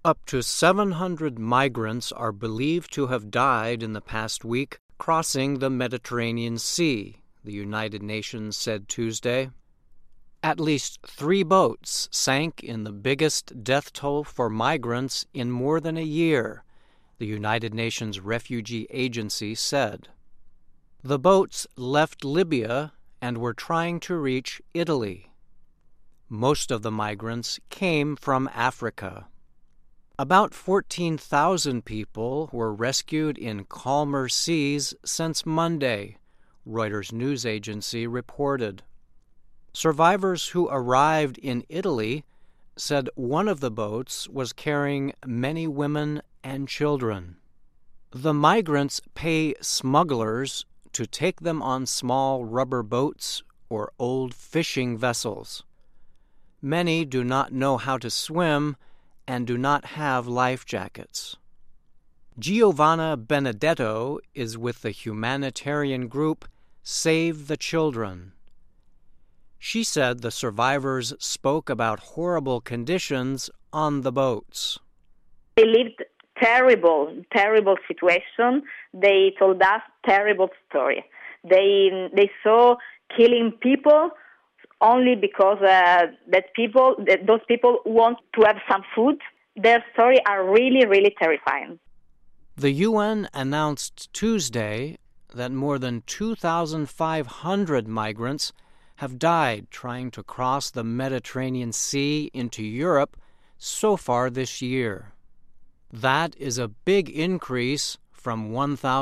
Up to 700 migrants are believed to have died in the past week crossing the Mediterranean Sea, the United Nations said Tuesday. At least 3 boats sank in the biggest death toll for migrants in more than a year, the United Nations Refugee Agency said. The boats left Libya and were trying to reach Italy. Most of the migrants came from Africa. About 14,000 people were rescued in calmer seas since Monday, Reuters news agency reported. Survivors who arrived in Italy said one of the boats was carrying many women and children. The migrants pay smugglers to take them on small rubber boats or old fishing vessels. Many do not know how to swim and do not have life jackets. Giovanna Benedetto is with the humanitarian group Save the Children. She said the survivors spoke about horrible conditions on the boats. They lived terrible situation. They told us terrible story. They saw killing people only because those people want to have some food. Their stories are really, really terrifying. The UN announced Tuesday that more than 2,500 migrants have died trying to cross the Mediterranean Sea into Europe so far this year. That is a big increase from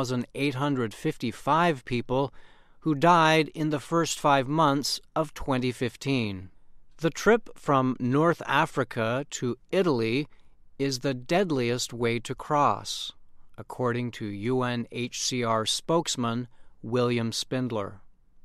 1,855 people who died in the first 5 months of 2015. The trip from North Africa to Italy is the deadliest way to cross, according to UNHCR spokesman William Spindler.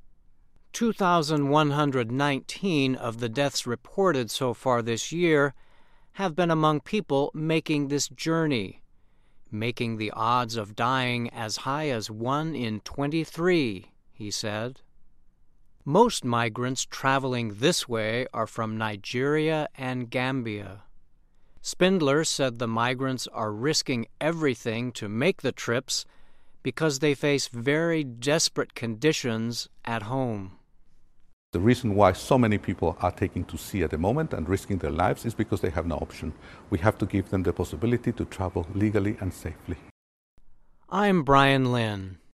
2,119 of the deaths reported so far this year have been among people making this journey, making the odds of dying as high as 1 in 23, he said. Most migrants traveling this way are from Nigeria and Gambia. Spindler said the migrants are risking everything to make the trips because they face very desperate conditions at home. The reason why so many people are taking to sea at the moment and risking their lives is because they have no option. We have to give them the possibility to travel legally and safely. I'm Brian Lynn.